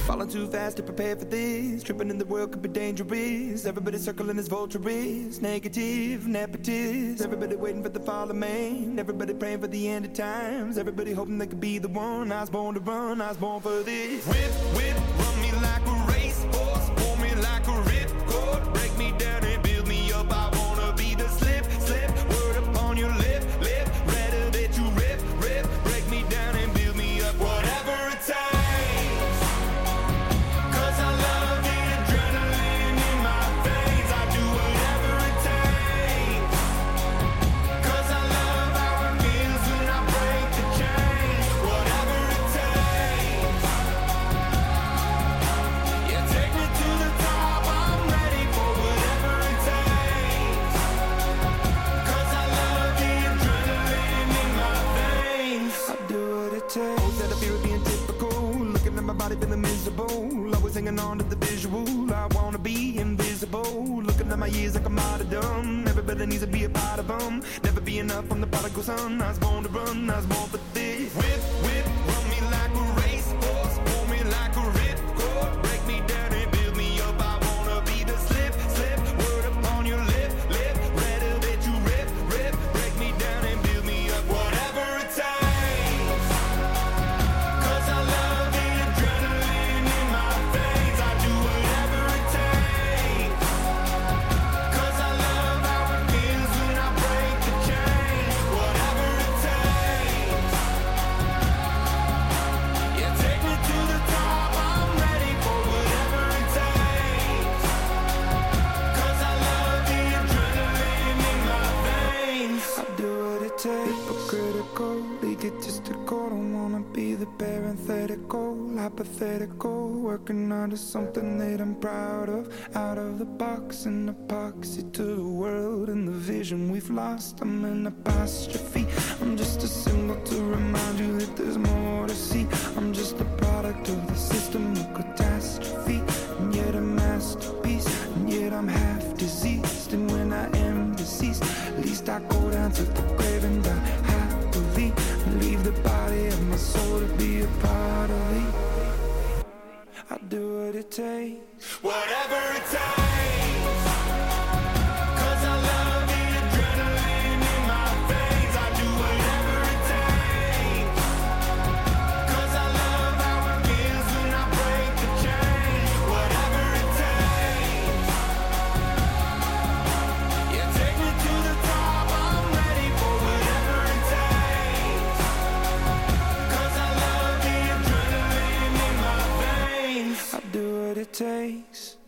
Falling too fast to prepare for this. Tripping in the world could be dangerous. Everybody circling as vultures. Negative, nepotist. Everybody waiting for the fall of man. Everybody praying for the end of times. Everybody hoping they could be the one. I was born to run, I was born for this. Whip, whip, run me like a racehorse. Pull me like a ripcord. Break me down and build me up. I wanna be the slip, slip. Word upon your lip, lip. Rather that you rip, rip. Break me down and build me up. Whatever it takes. Feeling miserable, always hanging on to the visual. I wanna be invisible. Looking at my years like I'm martyrdom. Everybody needs to be a part of them. Never be enough from the prodigal son. I was born to run, I was born for this. Whip, whip, run me like a racehorse. Pull me like a ripcord. Break me down and build me up. I wanna be the slip, slip. Word upon your lip, lip. Rather that you rip, rip. Break me down and build me up. Whatever it takes. Egotistical, don't wanna be the parenthetical, hypothetical, working onto something that I'm proud of. Out of the box, an epoxy to the world and the vision we've lost. I'm an apostrophe, I'm just a symbol to remind you that there's more to see. I'm just a product of the system of catastrophe, and yet a masterpiece, and yet I'm half diseased. And when I am deceased, at least I go down to the grave and die happily. Leave the body of my soul to be a part of me. I do what it takes. Whatever it takes. 'Cause I love the adrenaline in my veins. I do whatever it takes. 'Cause I love how it feels when I break the chains. Whatever it takes. Yeah, take me to the top. I'm ready for whatever it takes. I do what it takes.